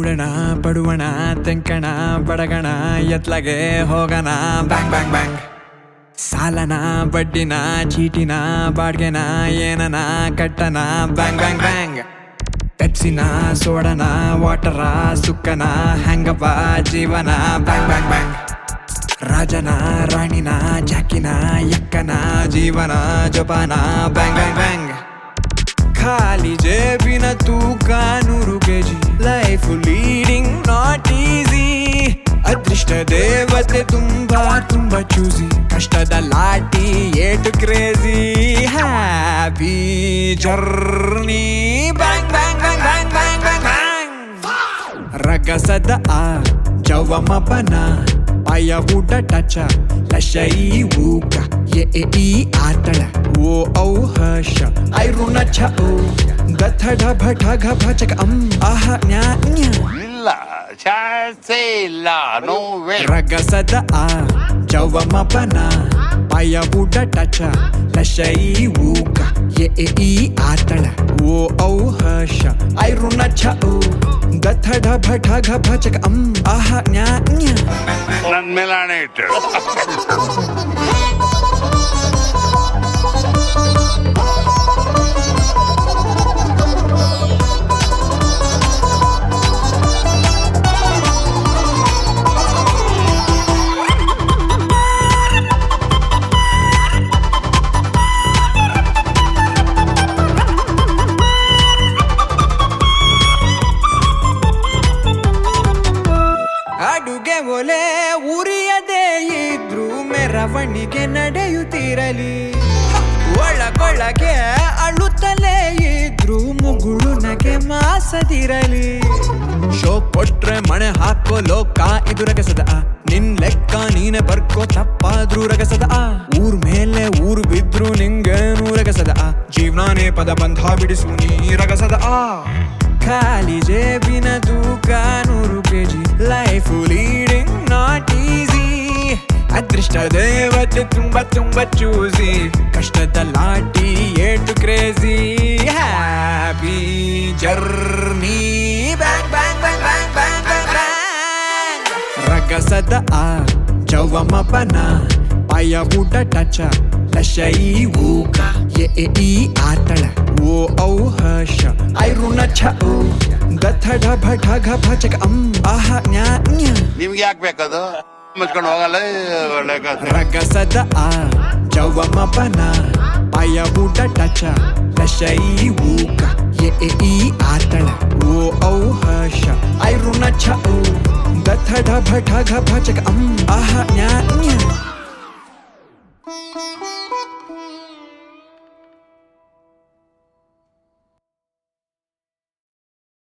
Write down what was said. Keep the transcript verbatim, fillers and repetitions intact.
ಕೂಡಣ ಪಡುವಣ ತೆಂಕಣ ಬಡಗಣ ಎತ್ಲಗೆ ಹೋಗಣ bang bang bang ಸಾಲನ ಬಡ್ಡಿನ ಚೀಟಿನ ಬಾಡ್ಗೆನ ಏನನ ಕಟ್ಟನ ಬ್ಯಾಂಗ್ ಬ್ಯಾಂಗ್ ಬ್ಯಾಂಗ್ ಪೆಪ್ಸಿನ ಸೋಡನ ವಾಟರ ಸುಕ್ಕನ ಹೆಂಗಪ್ಪ ಜೀವನ ಬ್ಯಾಂಗ್ ಬ್ಯಾಂಗ್ ಬ್ಯಾಂಗ್ ರಾಜನ ರಾಣಿನ ಜಾಕಿನ ಯಕ್ಕನ ಜೀವನ ಜಪಾನ ಬ್ಯಾಂಗ್ ಬ್ಯಾಂಗ್ ಬ್ಯಾಂಗ್ ಖಾಲಿ ಜೇಬಿನ ತೂಕ ನೂರು KG life leading not easy ಅದೃಷ್ಟ ದೇವತೆ ತುಂಬಾ ತುಂಬಾ ಚೂಸಿ ಕಷ್ಟದ ಲಾಟಿ ಏಟು crazy happy journey bang bang bang bang bang bang bang ರಗಸದ ಆ ಜವಮಪನ ಪಾಯ ಊಟ ಟಚ ಲಶೈ ಊಕ ಎ ಎ ಈ ಆತಳ ಓ ಔ ಹಶ ಐ ಋಣ ಛ ಓ ಗಥ ಢ ಭ ಠ ಘ ಭ ಚಕ ಅಂ ಆಹ ನ್ಯಾ ನ್ಯ ಇಲ್ಲ ಚಾನ್ಸೇ ಇಲ್ಲ ನೋ ವೇ ರಗಸದ ಆ ಜವಮಪನ ಪಾಯ ಊಟ ಟಚ ಲಶೈ ಊಕ ಎ ಎ ಈ ಆತಳ ಓ ಔ ಹಶ ಐ ಋಣ ಛ ಓ ಗಥ ಢ ಭ ಠ ಘ ಭ ಚಕ ಅಂ ಆಹ ನ್ಯಾ ನ್ಯ ನನ್ ಮೇಲೆ ಹಣೆ ಇಟ್ಟು ಅಡುಗೆ ಒಲೆ ಉರಿಯದೇ ಇದ್ರು ಮೆರವಣಿಗೆ ನಡೆಯುತ್ತಿರಲಿ ಒಳಗೊಳಗೆ ಅಳುತ್ತಲೇ ಇದ್ರು ಮುಗುಳು ನಗೆ ಮಾಸದಿರಲಿ ಶೋ ಕೊಟ್ರೆ ಮಣೆ ಹಾಕೋ ಲೋಕ ಇದು ರಗಸದ ನಿನ್ ಲೆಕ್ಕ ನೀನೆ ಬರ್ಕೋ ತಪ್ಪಾದ್ರೂ ರಗಸದ ಊರ್ ಮೇಲೆ ಊರು ಬಿದ್ರು ನಿಂಗೇನು ರಗಸದ ಜೀವನಾನೇ ಪದ ಬಂಧ ಬಿಡಿಸು ನೀ ರಗಸದ ಖಾಲಿ ಜೇಬಿನ ತೂಕ ನೂರು KG life leading not easy ಅದೃಷ್ಟ ದೇವತೆ ತುಂಬ ತುಂಬ ಚೂಸಿ ಕಷ್ಟದ ಲಾಟಿ ಏಟು crazy happy journey bang bang bang bang bang bang bang ರಗಸದ ಆ ಜವಮಪನ ಪಾಯ ಊಟ ಟಚ ಲಶೈ ಊಕ ಎ ಎ ಈ ಆತಳ ಓ ಔ ಹಶ ಐ ಋಣ ಛ ಓ ಗಥ ಢ ಭ ಠ ಘ ಭ ಚಕ ಅಂ ಆಹ ನ್ಯಾ ನ್ಯ ನಿಮ್ಗೆ ಯಾಕೆ ಬೇಕದು ಮುಚ್ಕೊಂಡು ಹೋಗಲ್ಲ ಒಳ್ಳೆ ರಗಸದ ಆ ಜವಮಪನ ಪಾಯ ಊಟ ಟಚ ಲಶೈ ಊಕ ಎ ಎ ಈ ಆತಳ ಓ ಔ ಹಶ ಐ ಋಣ ಛ ಓ ಗಥ ಢ ಭ ಠ ಘ ಭ ಚಕ ಅಂ ಆಹ ನ್ಯಾ ನ್ಯ